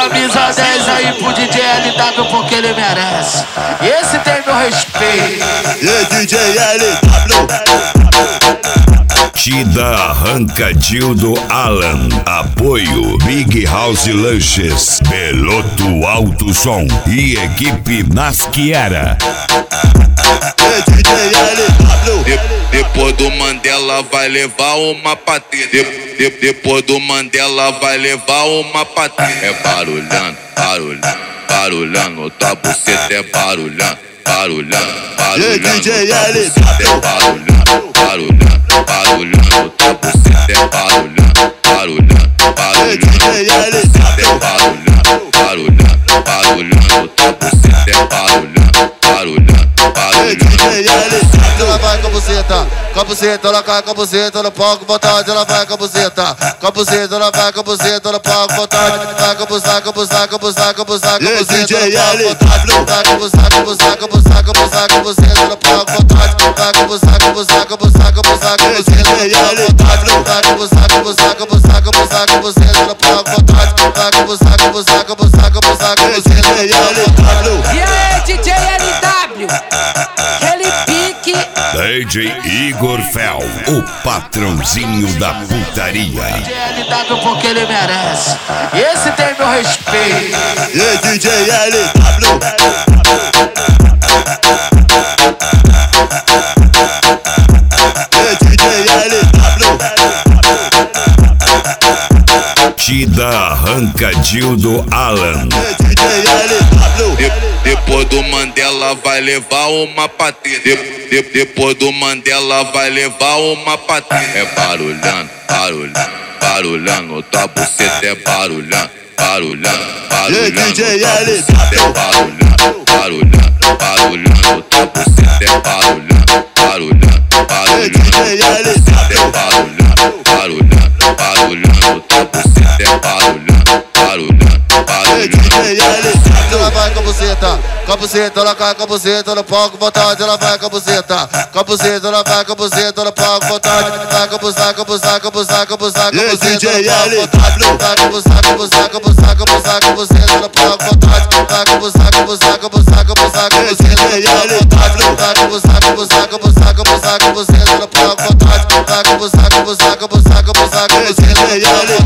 camisa 10 aí pro DJ LW porque ele merece. Esse tem meu respeito. E DJ LW. Tida Arrancadildo Alan. Apoio Big House Lanches, Beloto Alto Som e equipe Nasquiera. Depois do Mandela vai levar uma pateta. Depois do Mandela vai levar uma pateta. É barulhando, barulhando, barulhando. Tua buceta é barulhando, barulhando, barulhando. DJ É barulhando, barulhando, barulhando. Tua buceta é barulhando, barulhando, barulhando. É barulhando, barulhando, barulhando. Tua buceta é barulhando, barulhando, barulhando. Ela vai com a buceta, ela cai com a buceta no palco, vontade, ela vai com a buceta, ela vai com a buceta no palco, vontade, vai com a buceta, com a buceta, com a buceta, com a buceta no palco, vontade, vai com a buceta, com a buceta, com a buceta, com a buceta, com a buceta no palco, vontade, vai com a buceta, com a buceta, com a buceta, com a buceta, com a buceta no palco, vontade, vai com a buceta, com a buceta, com a buceta, com a buceta, com a buceta no palco, vontade, vai com a buceta, com a buceta, com a buceta, com a buceta, com a buceta no palco. E aí, DJ LW, aquele pique. DJ Igor Fel, o patrãozinho da putaria. DJ LW porque ele merece. Esse tem meu respeito. E DJ LW. Tida Arrancadildo Alan. Depois do Mandela vai levar uma pateta. Depois do Mandela vai levar uma pateta. É barulhando, barulhando, barulhando. Tua buceta é barulhando, barulhando, barulhando. É barulhando, barulhando, barulhando. Tua buceta é barulhando, barulhando, barulhando. É barulhando, barulhando, barulhando. Tua buceta é barulhando, barulhando, barulhando. Ela vai com a buceta, ela cai com a buceta no palco, vontade, ela vai com a buceta, ela vai com a buceta no palco, vontade, vai com a buceta, com a buceta, com a buceta, com a buceta, com a buceta no palco, vontade, vai com a buceta, com a buceta, com a buceta, com a buceta, com a buceta no palco, vontade, vai com a buceta, com a buceta, com a buceta, com a buceta, com a buceta no palco, vontade, vai com a buceta, com a buceta, com a buceta, com a buceta, com a buceta no palco, vontade, vai com a buceta, com a buceta, com a buceta, com a buceta, com a buceta no palco.